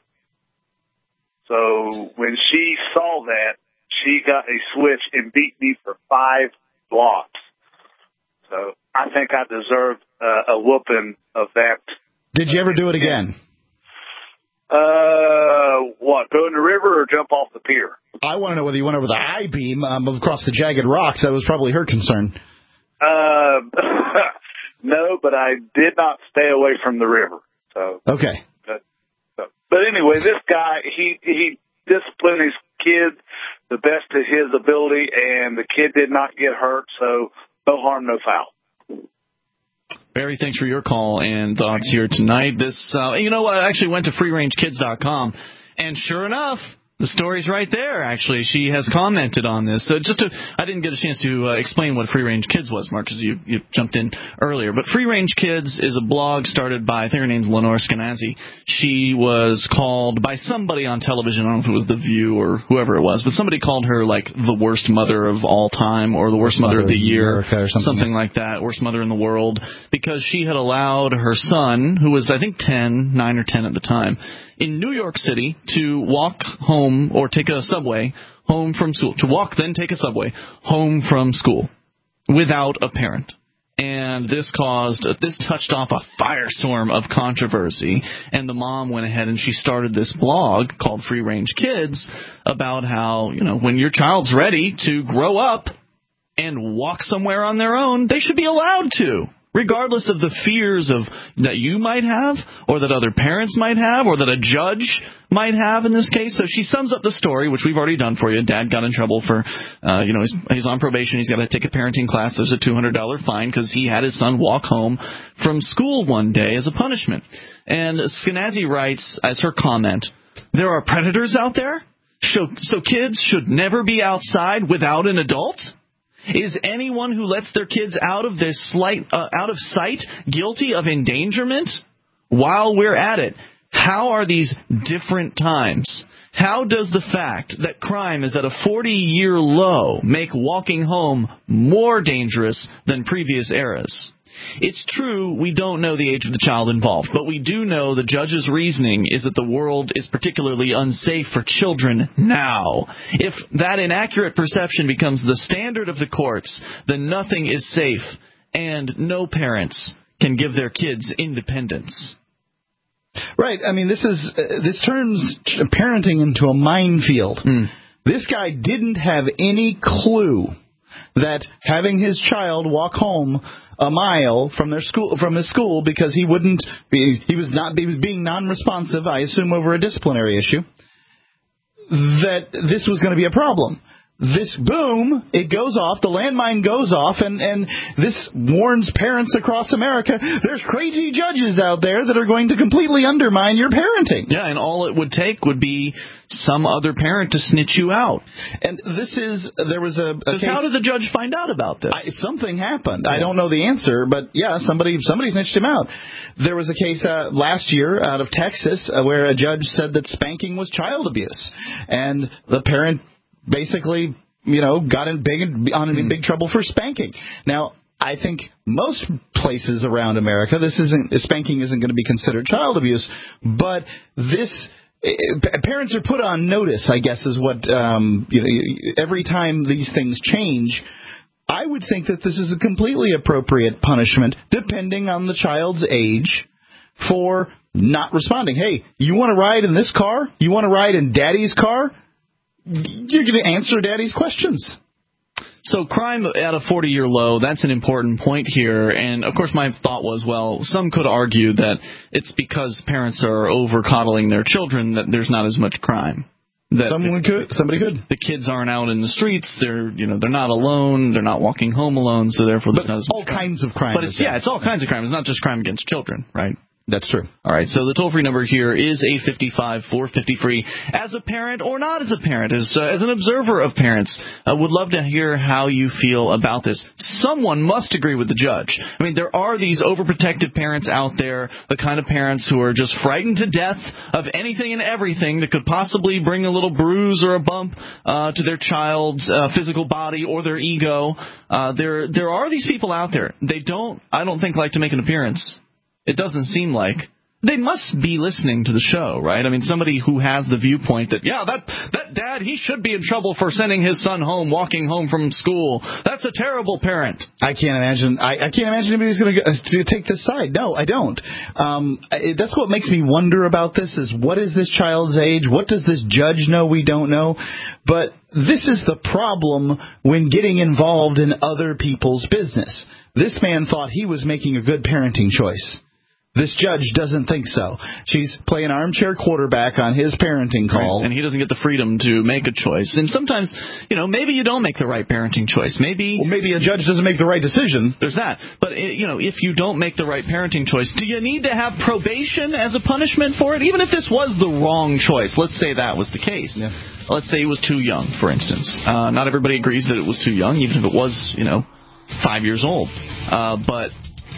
So when she saw that, she got a switch and beat me for five blocks. So I think I deserved uh, a whooping of that. Did you ever do it again? Uh, what, go in the river or jump off the pier? I want to know whether you went over the I-beam um, across the jagged rocks. That was probably her concern. Uh, no, but I did not stay away from the river. So okay. But, so, but anyway, this guy, he he disciplined his kid the best of his ability, and the kid did not get hurt. So no harm, no foul. Barry, thanks for your call and thoughts here tonight. This, uh, you know what? I actually went to free range kids dot com, and sure enough, the story's right there, actually. She has commented on this. So just to, I didn't get a chance to uh, explain what Free Range Kids was, Mark, because you, you jumped in earlier. But Free Range Kids is a blog started by, I think her name's Lenore Skenazy. She was called by somebody on television, I don't know if it was The View or whoever it was, but somebody called her, like, the worst mother of all time or the worst, worst mother, mother of the year, or something, something like that, worst mother in the world, because she had allowed her son, who was, I think, ten, nine or ten at the time, in New York City to walk home or take a subway home from school, to walk then take a subway home from school without a parent. And this caused, this touched off a firestorm of controversy, and the mom went ahead and she started this blog called Free Range Kids about how, you know, when your child's ready to grow up and walk somewhere on their own, they should be allowed to. Regardless of the fears of that you might have, or that other parents might have, or that a judge might have in this case. So she sums up the story, which we've already done for you. Dad got in trouble for, uh, you know, he's, he's on probation. He's got to take a parenting class. There's a two hundred dollars fine because he had his son walk home from school one day as a punishment. And Skenazy writes, as her comment, there are predators out there, so, so kids should never be outside without an adult? Is anyone who lets their kids out of their slight, uh, out of sight guilty of endangerment? While we're at it, how are these different times? How does the fact that crime is at a forty-year low make walking home more dangerous than previous eras? It's true we don't know the age of the child involved, but we do know the judge's reasoning is that the world is particularly unsafe for children now. If that inaccurate perception becomes the standard of the courts, then nothing is safe, and no parents can give their kids independence. Right. I mean, this is uh, this turns parenting into a minefield. Mm. This guy didn't have any clue that having his child walk home a mile from their school from his school because he wouldn't be, he was not he was being non-responsive, I assume over a disciplinary issue, that this was going to be a problem. This boom, it goes off, the landmine goes off, and, and this warns parents across America, there's crazy judges out there that are going to completely undermine your parenting. Yeah, and all it would take would be some other parent to snitch you out. And this is, there was a, a case, how did the judge find out about this? I, something happened. Yeah. I don't know the answer, but yeah, somebody somebody snitched him out. There was a case uh, last year out of Texas uh, where a judge said that spanking was child abuse, and the parent basically, you know, got in big on in big trouble for spanking. Now, I think most places around America, this isn't spanking isn't going to be considered child abuse, but this parents are put on notice, I guess, is what um, you know. Every time these things change, I would think that this is a completely appropriate punishment, depending on the child's age, for not responding. Hey, you want to ride in this car? You want to ride in Daddy's car? You're going to answer Daddy's questions. So crime at a forty-year low, that's an important point here. And, of course, my thought was, well, some could argue that it's because parents are over-coddling their children that there's not as much crime. That Someone could, somebody could. The kids aren't out in the streets. They're, you know, they're not alone. They're not walking home alone. So therefore, there's but not as all much crime. kinds of crime. But it's, yeah, it's all kinds of crime. It's not just crime against children, right? That's true. All right, so the toll-free number here is eight five five, four five zero, free. As a parent or not as a parent, as uh, as an observer of parents, I uh, would love to hear how you feel about this. Someone must agree with the judge. I mean, there are these overprotective parents out there, the kind of parents who are just frightened to death of anything and everything that could possibly bring a little bruise or a bump uh, to their child's uh, physical body or their ego. Uh, there, there are these people out there. They don't, I don't think, like to make an appearance. It doesn't seem like. They must be listening to the show, right? I mean, somebody who has the viewpoint that, yeah, that that dad, he should be in trouble for sending his son home, walking home from school. That's a terrible parent. I can't imagine. I, I can't imagine anybody's going to take this side. No, I don't. Um, I, that's what makes me wonder about this is what is this child's age? What does this judge know we don't know? But this is the problem when getting involved in other people's business. This man thought he was making a good parenting choice. This judge doesn't think so. She's playing armchair quarterback on his parenting call. Right. And he doesn't get the freedom to make a choice. And sometimes, you know, maybe you don't make the right parenting choice. Maybe well, maybe a judge doesn't make the right decision. There's that. But, you know, if you don't make the right parenting choice, do you need to have probation as a punishment for it? Even if this was the wrong choice. Let's say that was the case. Yeah. Let's say he was too young, for instance. Uh, not everybody agrees that it was too young, even if it was, you know, five years old. Uh, but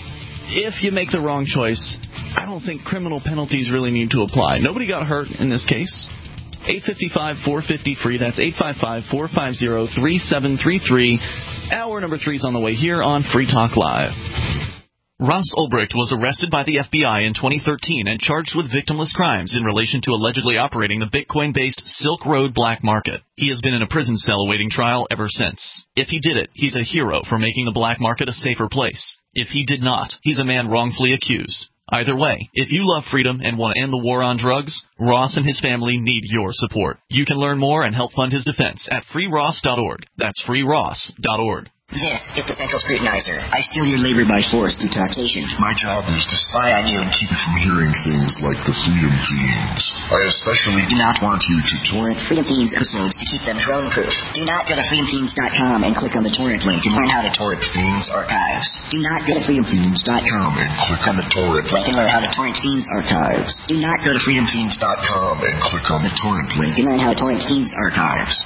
if you make the wrong choice, I don't think criminal penalties really need to apply. Nobody got hurt in this case. eight five five, four five zero, free. That's eight five five, four five zero, three seven three three. Hour number three is on the way here on Free Talk Live. Ross Ulbricht was arrested by the F B I in twenty thirteen and charged with victimless crimes in relation to allegedly operating the Bitcoin-based Silk Road black market. He has been in a prison cell awaiting trial ever since. If he did it, he's a hero for making the black market a safer place. If he did not, he's a man wrongfully accused. Either way, if you love freedom and want to end the war on drugs, Ross and his family need your support. You can learn more and help fund his defense at free ross dot org. That's free ross dot org. This is the Central Scrutinizer. I steal your labor by force through taxation. My job is to spy on you and keep you from hearing things like the Freedom Fiends. I especially do not want you to torrent Freedom Fiends episodes to keep them drone-proof. Do not go to freedom fiends dot com and click on the torrent link and learn how to torrent Fiends archives. Do not go to freedom fiends dot com and click on the torrent link and learn how to torrent Fiends archives. Do not go to freedom fiends dot com and click on the torrent link and learn how to torrent Fiends archives.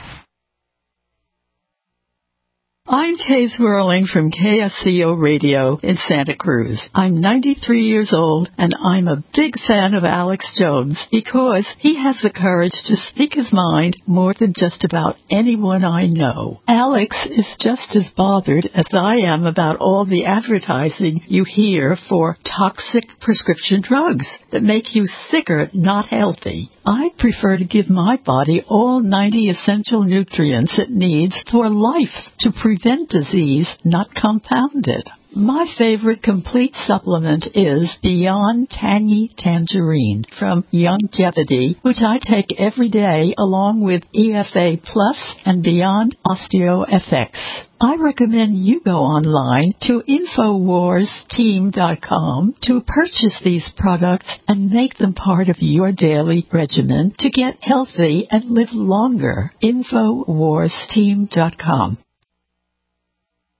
I'm Kay Swirling from K S C O Radio in Santa Cruz. I'm ninety-three years old, and I'm a big fan of Alex Jones because he has the courage to speak his mind more than just about anyone I know. Alex is just as bothered as I am about all the advertising you hear for toxic prescription drugs that make you sicker, not healthy. I prefer to give my body all ninety essential nutrients it needs for life to prevent prevent disease, not compound it. My favorite complete supplement is Beyond Tangy Tangerine from Youngevity, which I take every day along with E F A Plus and Beyond Osteo F X. I recommend you go online to Infowars Team dot com to purchase these products and make them part of your daily regimen to get healthy and live longer. Infowars Team dot com.